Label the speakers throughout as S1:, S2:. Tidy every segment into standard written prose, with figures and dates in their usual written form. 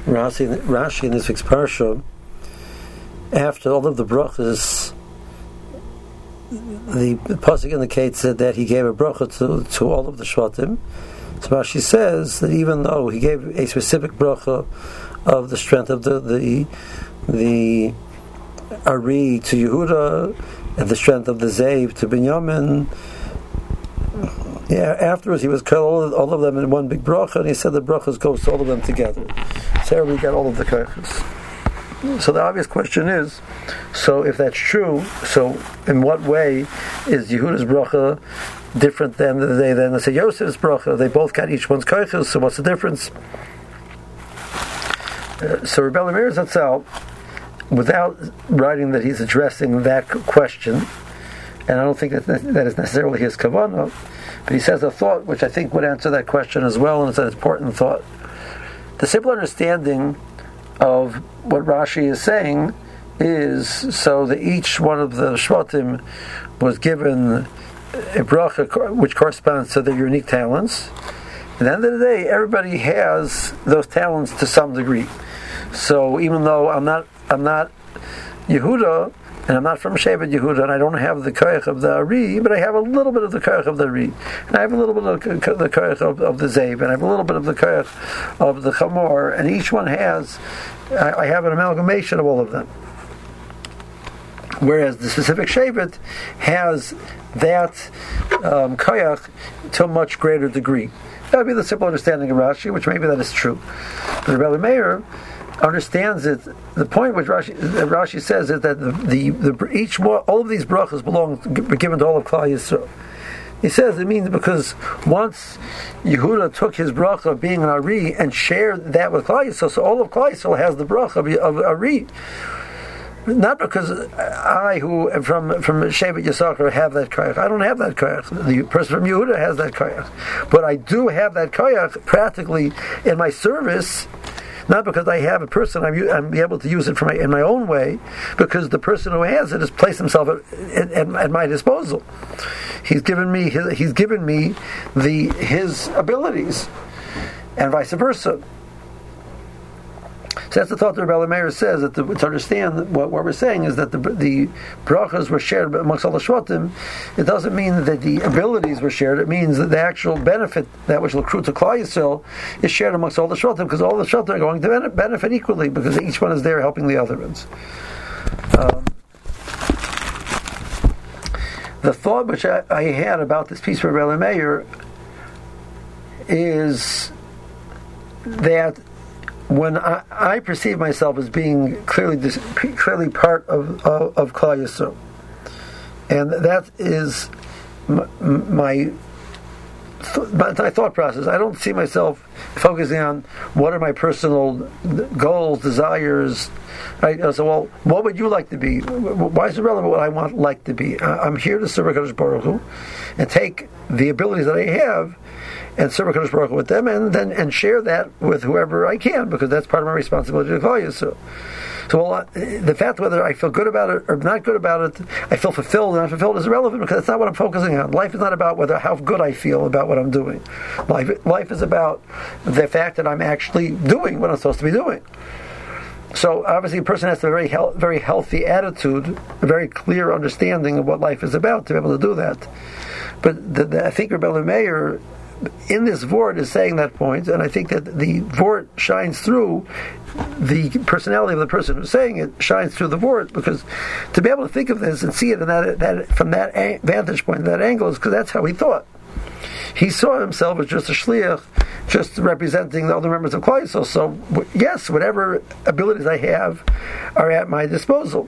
S1: Rashi in this week's parsha, after all of the brachas, the pasuk indicates that he gave a bracha to all of the shvatim. So Rashi says that even though he gave a specific bracha of the strength of the Ari to Yehuda and the strength of the Zev to Binyamin, afterwards he was called all of them in one big bracha, and he said the brachas goes to all of them together. So we got all of the kochos. So the obvious question is, so if that's true, so in what way is Yehuda's bracha different than let's say Yosef's bracha? They both got each one's kochos, so what's the difference? So Rebbe Meir Zatzal, without writing that he's addressing that question, and I don't think that is necessarily his kavanah, but he says a thought which I think would answer that question as well, and it's an important thought. The simple understanding of what Rashi is saying is so that each one of the Shvatim was given a bracha which corresponds to their unique talents. At the end of the day, everybody has those talents to some degree. So even though I'm not Yehuda, and I'm not from Shevet Yehuda, and I don't have the koyach of the Ari, but I have a little bit of the koyach of the Ari, and I have a little bit of the koyach of the Zev, and I have a little bit of the koyach of the Chamor, and each one has, I have an amalgamation of all of them. Whereas the specific Shevet has that koyach to a much greater degree. That would be the simple understanding of Rashi, which maybe that is true. But Rebbe Meir understands it. The point which Rashi says is that all of these brachas were given to all of Klal Yisrael. He says it means because once Yehuda took his bracha of being an Ari and shared that with Klal Yisrael, so all of Klal Yisrael has the bracha of Ari. Not because I, who am from Shevet Yisachar, have that koyach. I don't have that koyach. The person from Yehuda has that koyach. But I do have that koyach practically in my service, not because I have a person, I'm able to use it in my own way, because the person who has it has placed himself at my disposal. He's given me his abilities, and vice versa. So that's the thought that Rebbe Meir says, that to understand what we're saying is that the brachas were shared amongst all the shvatim. It doesn't mean that the abilities were shared. It means that the actual benefit that which will accrue to Klal Yisrael is shared amongst all the shvatim, because all the shvatim are going to benefit equally, because each one is there helping the other ones. The thought which I had about this piece from Rebbe Meir is that when I perceive myself as being clearly part of Klal Yisrael, and that is my thought process. I don't see myself focusing on what are my personal goals, desires. So, well, what would you like to be? Why is it relevant what I like to be? I'm here to serve HaKadosh Baruch Hu and take the abilities that I have and serve HaKadosh Baruch Hu with them, and share that with whoever I can, because that's part of my responsibility to Klal Yisrael. So, the fact whether I feel good about it or not good about it, I feel fulfilled or not fulfilled, is irrelevant, because that's not what I'm focusing on. Life is not about how good I feel about what I'm doing. Life is about the fact that I'm actually doing what I'm supposed to be doing. So obviously a person has to have a very healthy attitude, a very clear understanding of what life is about to be able to do that. But I think Rebbe Meir in this Vort is saying that point, and I think that the Vort shines through the personality of the person who's saying it, shines through the Vort, because to be able to think of this and see it in that from that vantage point, that angle, is because that's how he thought. He saw himself as just a shliach, just representing the other members of Klal Yisrael. So yes, whatever abilities I have are at my disposal.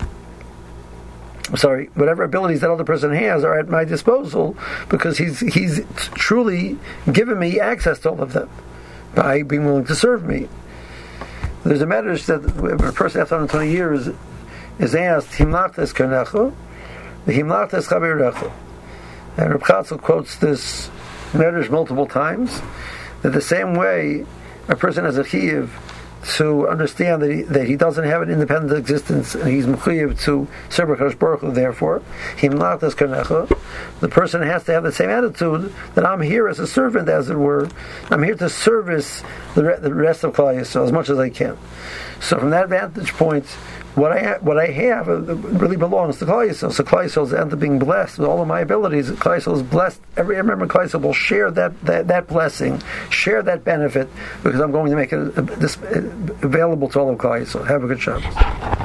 S1: Whatever abilities that other person has are at my disposal, because he's truly given me access to all of them by being willing to serve me. There's a matter that a person after 120 years is asked, Himlachtes Karnecha, Himlachtes Chavirecha. And Reb Chatzkel quotes this medrash multiple times, that the same way a person has a chiyuv to understand that he doesn't have an independent existence and he's mechuyev to serve HaKadosh Baruch Hu. Therefore, the person has to have the same attitude that I'm here as a servant, as it were. I'm here to service the rest of Klal Yisrael as much as I can. So, from that vantage point, what I have really belongs to Klal Yisrael. So Klal Yisrael ends up being blessed with all of my abilities. Klal Yisrael is blessed. Every member of Klal Yisrael will share that blessing, share that benefit, because I'm going to make it available to all of Klal Yisrael. Have a good Shabbos.